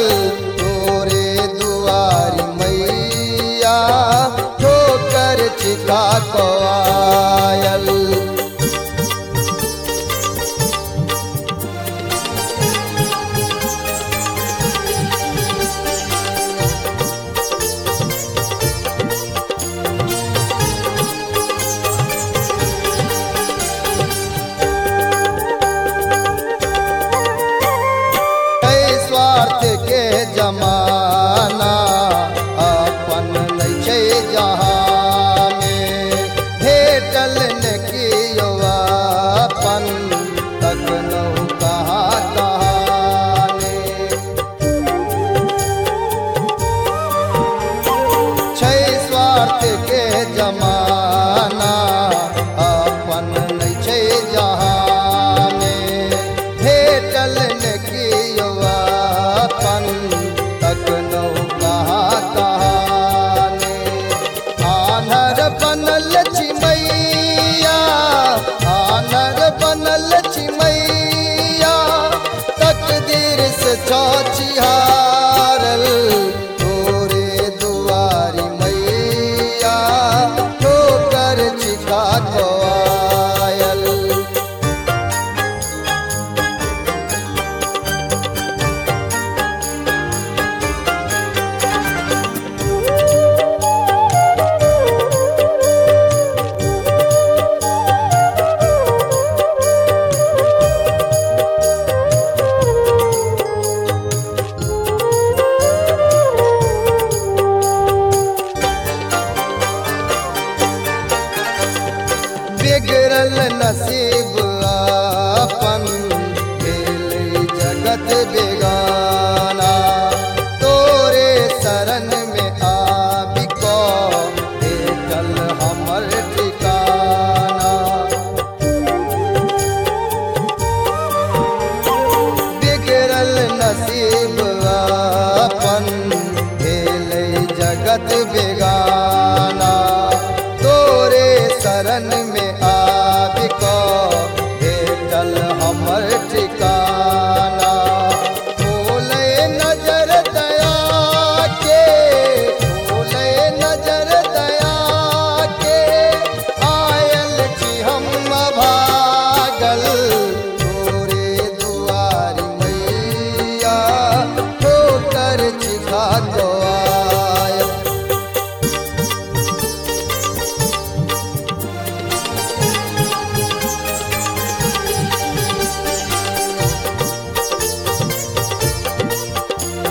तोरे दुआरी मैया ठोकर चिखा को आयल। स्वार्थ के जमाना अपन नहीं छै जहाँ में, भेटल न कियो अपन तकनहु कहाँ कहाँ ने। छै स्वार्थ के जमाना अपन नहीं छै जहाँ में, भेटल न कियो तकनहु कहाँ कहाँ ने। आन्हर बनल छी मैया, आन्हर बनल छी मैया, तकदीर से छौ छिहारल।